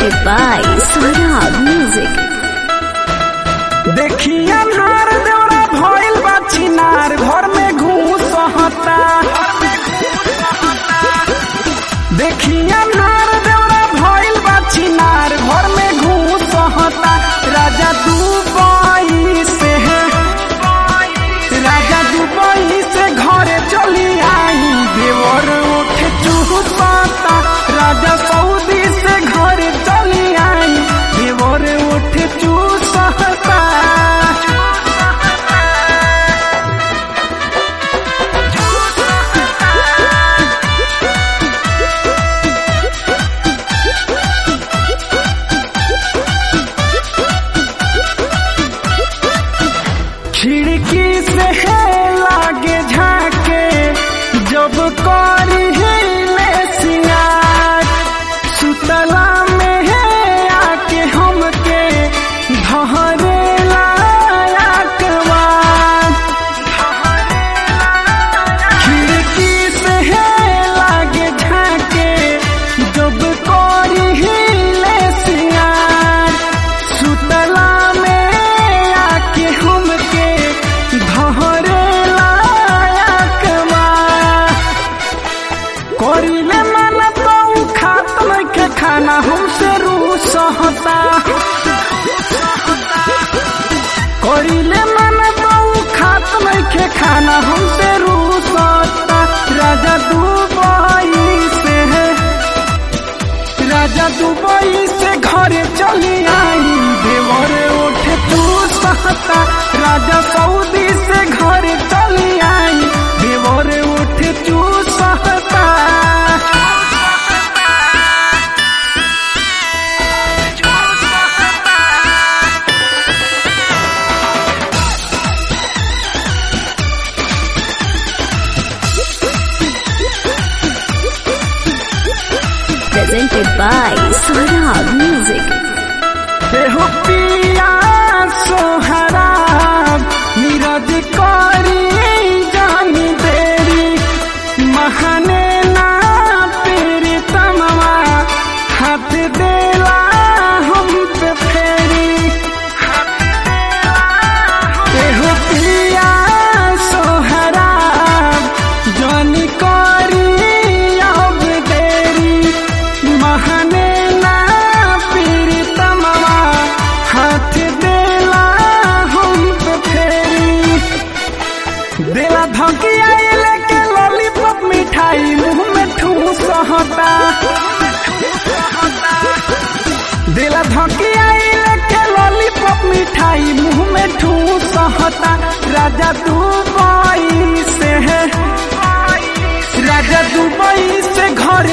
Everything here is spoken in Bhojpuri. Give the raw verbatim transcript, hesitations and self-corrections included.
presented by Swarab Music. देखिया नार देवरा भइल बा चिनार घर में घूस हता। देखिया नार देवरा भइल बा चिनार घर में घूस हता। राजा दुबई से राजा दुबई से घरे चली आई देवर उठे चूसता। राजा सऊदी से घरे चली आई देवर उठे चूसता। खिड़की से लागे झाके जब करी हिले सिंगार। सुतला में है आके हमके धरे लायकवार। खिड़की से लागे झाके जब करी हिले सिंगार। सुतला में आके हमके धरे लायकवार। करिले माना तो खात नइखे खाना हमसे रूस हता। करिले माना तो खात नइखे खाना हमसे रूस हता। राजा दुबई से राजा दुबई से घरे चली आई देवर उठे चूसता। राजा सऊदी से घरे चली आई देवर उठे चूसता। Presented by Swarab Music. देहो पिया सोहराब नीरज करी जानी देरी। महाने ना तेरी तमवा हाथ देला हम पे फेरी। देहो पिया सोहराब जानी करी अब देरी। महाने ना तेरी तमवा हाथ देला हम पे फेरी। देला धकिया लेके लॉलीपॉप मिठाई मुंह में ठूस हता। देला धकिया लेके लॉलीपॉप मिठाई मुंह में ठूस हता। राजा दुबई से राजा दुबई से घरे